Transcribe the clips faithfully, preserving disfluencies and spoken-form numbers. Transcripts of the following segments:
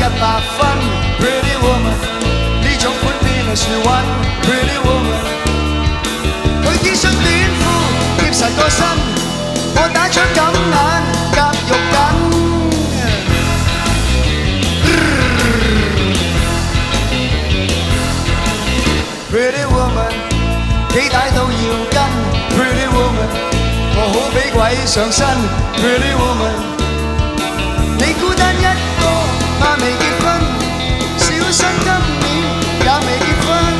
百分 ，Pretty woman， 呢種款邊係樹揾 ，Pretty woman， 佢 T 恤短褲貼實個身，我打槍咁眼夾肉緊。 Pretty woman， 幾大到要跟 ，Pretty woman， 我好比鬼上身 ，Pretty woman， 你孤單一個，怕未結婚，小生今年也未結婚，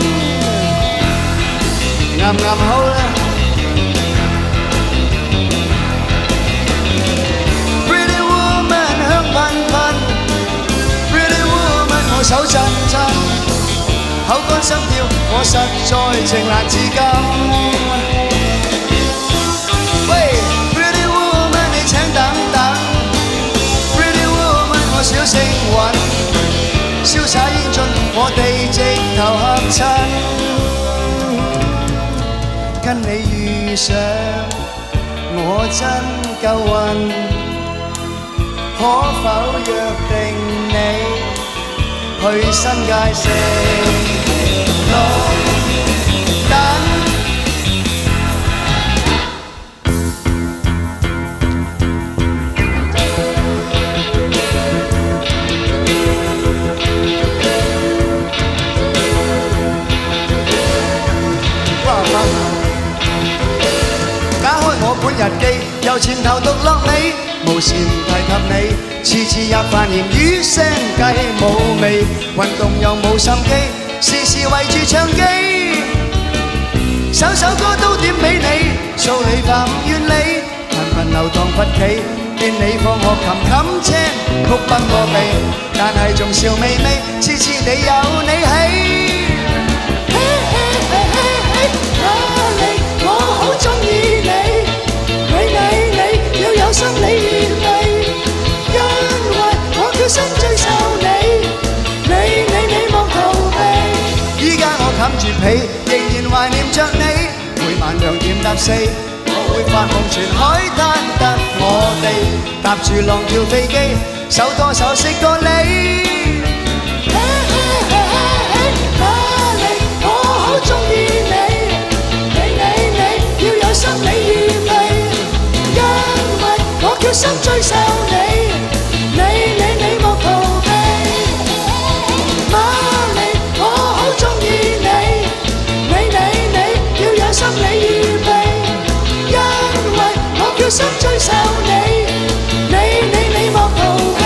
啱啱好啦。Pretty woman 香噴噴 ，Pretty woman 我手震震。 口乾心跳，我實在情難自禁。喂 ，Pretty woman， 你請等等 ，Pretty woman， 我小聲韻，瀟灑英俊，我哋直頭合襯。跟你遇上，我真夠運，可否約定你？ 去新界食綠燈。打開我本日記，由前頭讀落尾，無時唔提及你。 次次入飯言語聲計冇味，運動又冇心機，時時圍住唱機，首首歌都點俾你，數理化唔怨你，頻頻流蕩佛企，見你放學琴冚青，曲崩個鼻，但係仲笑眯眯，次次地有你起。我好鍾意你，你你你要有心理預備。 決心追受你，你你你莫逃避。依家我冚住被，仍然懷念着你。每晚兩點搭四，我會發夢全海灘得我哋，搭住浪跳飛機，手拖手識過你。巴黎，我好鍾意你，你你你要有心理預備，因為我決心追受你。 你你你莫逃避，瑪麗，我好鍾意你，你你你要有心理預備，因為我決心追受你，你你你莫逃避。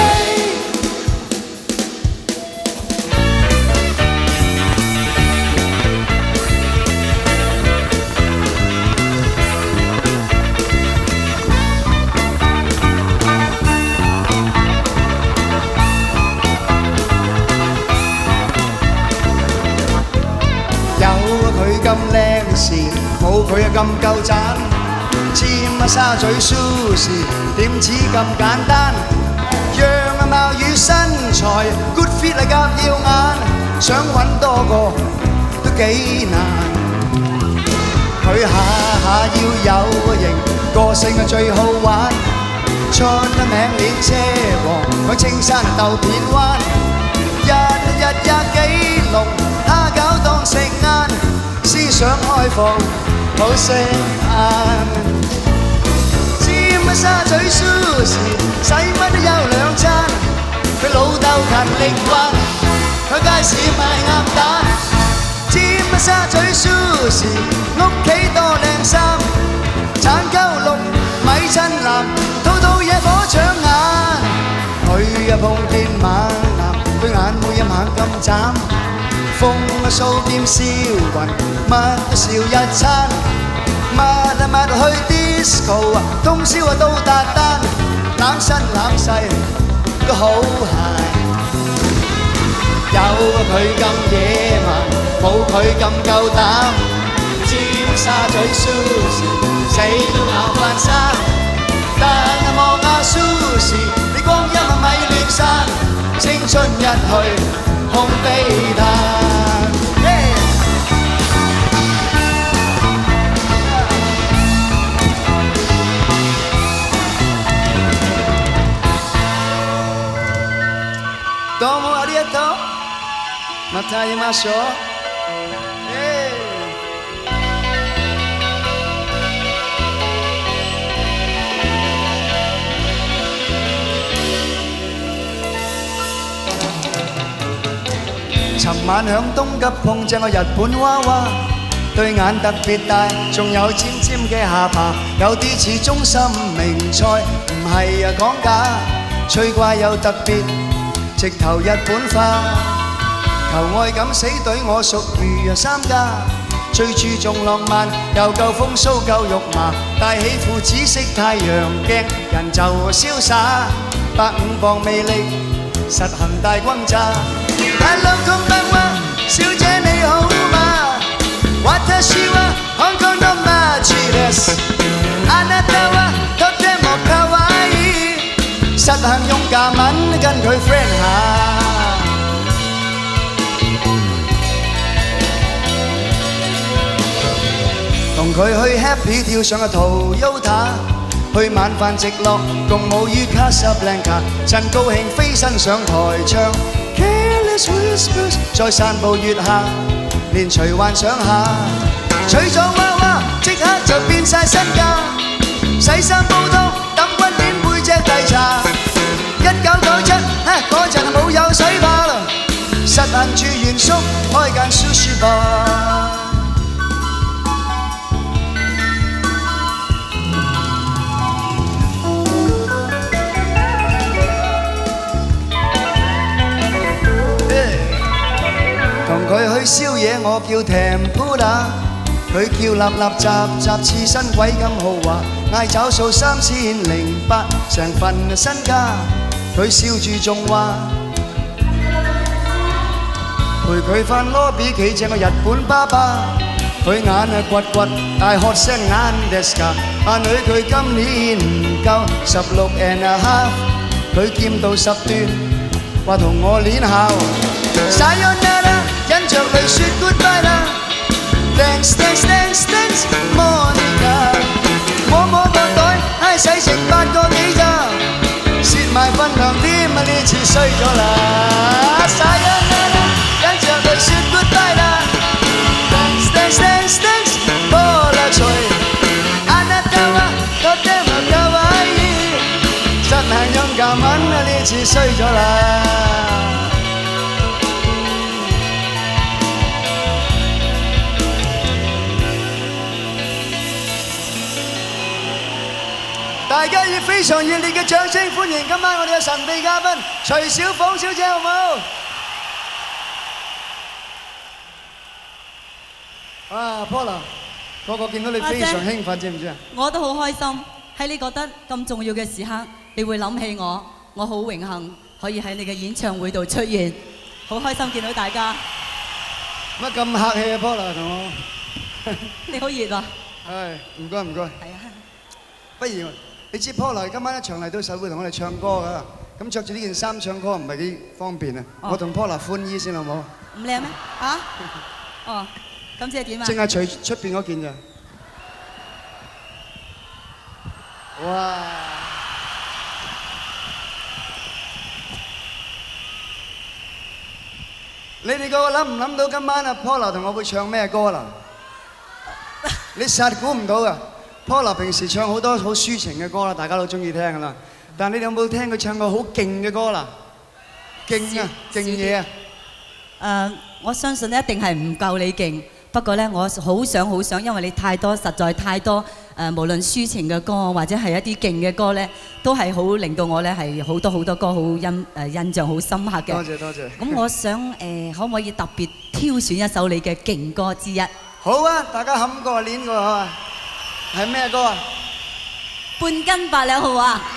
咁靚時，冇佢啊咁夠盞，尖啊沙咀 Sushi 點止咁簡單，樣啊貌與身材 good fit 啊夾耀眼，想揾多個都幾難。佢下下要有型，個性啊最好玩，出名練車王，響青山鬥片灣，日日廿幾籠蝦餃當食晏。 思想開放，好識眼。尖啊沙咀 Sushi， 使乜都有兩餐。佢老豆勤力慣，響街市賣鴨蛋。尖啊沙咀 Sushi， 屋企多靚衫，橙鳩綠米襯藍，套套嘢火搶眼。佢啊碰見猛男，對眼每一晚咁斬。 風啊掃劍燒雲，乜都笑一餐，乜啊乜去 disco 啊，通宵啊都達單，攬身攬勢都好閒。有佢咁野蠻，冇佢咁夠膽，尖沙咀 Sushi 死都咬飯生，但係望下 Sushi， 你光陰啊咪亂散，青春一去空悲嘆。 どうもありがとう。また会いましょう。尋晚響東急碰正個日本娃娃，對眼特別大，仲有尖尖嘅下巴，有啲似中心名菜，唔係啊講假，趣怪又特別，直頭日本化。求愛敢死隊我屬於三家，最注重浪漫，又夠風騷夠肉麻，戴起副紫色太陽鏡，人就瀟灑，百五磅魅力，實行大轟炸。Hello， こんばんは，小姐你好嗎？私は香港の街です。あなたはとても可愛い，實行用假文跟佢 friend 下。同佢去 happy 跳上個 Toyota， 去晚飯直落，共舞於 Casablanca， 趁高興飛身上台唱。再散步月下，連隨幻想下，娶咗娃娃即刻就變晒身家，洗衫煲湯揼骨鏈背脊遞茶，一九九七嗰陣冇有洗怕啦，實行住原宿開間 sushi bar。佢去宵夜，我叫 Tempura， 佢叫立立雜雜刺身鬼咁豪華，嗌找數三千零八，成份身家。佢笑住仲話，陪佢返 lobby 企正個日本爸爸，佢眼啊掘掘，大喝聲眼 deska， 阿女佢今年唔夠十六 and a half， 佢劍道十段，話同我練校。Sayonara， 忍着淚說 goodbye 啦 ，thanks thanks thanks thanks Monica， 摸摸個袋，唉使成八個幾咋，蝕埋份糧添啊！呢次衰咗啦 ，Sayonara， 忍着淚說 goodbye 啦 ，thanks thanks thanks thanks 波啦脆，あなたはとても可愛い，實行用假文啊！呢次衰咗啦。大家以非常熱烈嘅掌聲歡迎今晚我哋嘅神秘嘉賓徐小鳳小姐，好唔好？啊 ，Paula， 個個見到你非常興奮，知唔知啊？ 我都好開心，喺你覺得咁重要嘅時刻，你會諗起我，我好榮幸可以喺你嘅演唱會度出現，好開心見到大家。 乜咁客氣啊 ，Paula 同我？ 你好熱啊！ 係，唔該唔該。係啊，不如。你知 Paula 今晚一場嚟到實會同我哋唱歌噶，咁着住呢件衫唱歌唔係幾方便啊！哦、我同 Paula 寬衣先好唔好？ 唔靚咩？啊？哦，咁即係點啊？ 淨係除出邊嗰件咋？哇！你哋個個諗唔諗到今晚啊 Paula 同我會唱咩歌啦？你實估唔到噶。Paula 平時唱好多好抒情嘅歌啦，大家都中意聽噶啦。但你哋有冇聽佢唱過好勁嘅歌啦？勁啊，勁嘢啊！ 誒，我相信一定係唔夠你勁。不過咧，我好想好想，因為你太多，實在太多誒，無論抒情嘅歌或者係一啲勁嘅歌咧，都係好令到我咧係好多好多歌好印誒印象好深刻嘅。 多謝多謝。 咁我想誒，可唔可以特別挑選一首你嘅勁歌之一？ 好啊，大家冚過練過啊！係咩歌啊？ 半斤八兩號啊！